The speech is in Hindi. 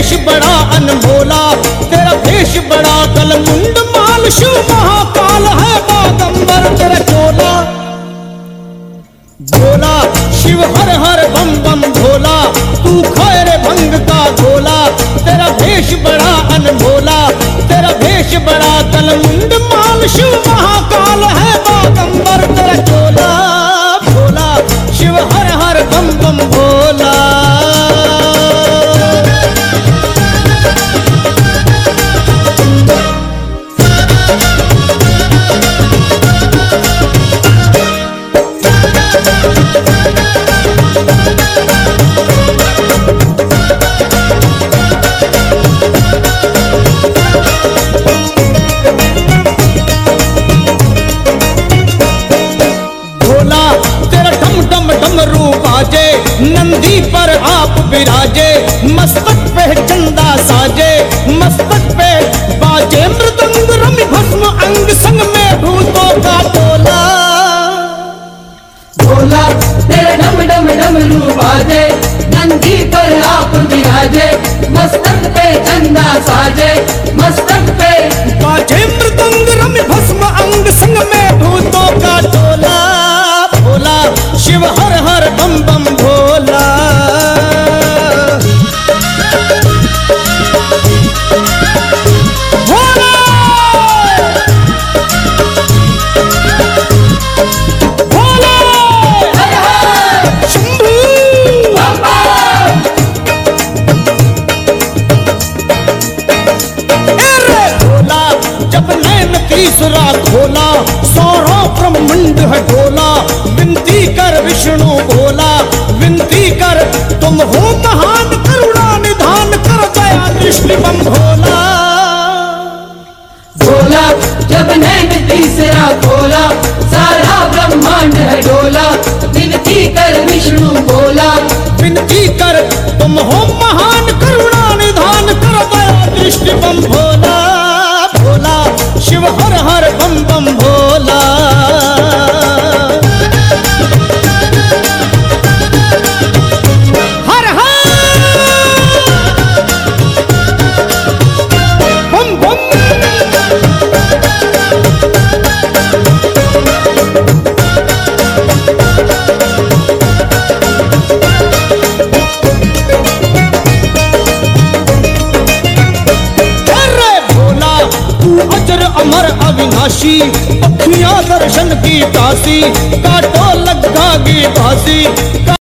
भेष बड़ा अनमोला, तेरा भेष बड़ा कलमुंड माल, शिव महाकाल है बागंबर तेरा चोला। भोला शिव हर हर बम बम भोला, तू खैर भंग का गोला, तेरा भेष बड़ा अनमोला, तेरा भेष बड़ा कलमुंड माल, शिव महाकाल है बागंबर तेरा चोला। भोला शिव हर हर बम बम भोला। नंदी पर आप विराजे, मस्तक पे चंदा साजे, मस्तक पे बाजे मृदंग रमि भस्म अंग, संग में भूतों का टोला। भोला तेरे डम डम डमरू बाजे, नंदी पर आप विराजे, मस्तक पे चंदा साजे, मस्तक पे बाजे मृदंग रमि भस्म अंग, संग में भूतों का टोला। भोला शिव हर हर बम बम भोला। भोला भोला शंभू भोला, जब नैन तीसरा खोला, सौरों ब्रह्मंड है डोला, विनती कर विष्णु बोला, विनती कर तुम हो महान, करुणा निधान कर दया दृष्टि बम भोला। भोला जब नैन तीसरा खोला, सारा ब्रह्मांड है डोला, विनती कर विष्णु बोला, विनती कर तुम हो महान, करुणा निधान कर दया दृष्टि बम भोला। भोला शिव हर हर बम बम भोला। हर हर बम बम। अजर अमर अविनाशी, अखियां दर्शन की तासी, काटो लगा की बासी।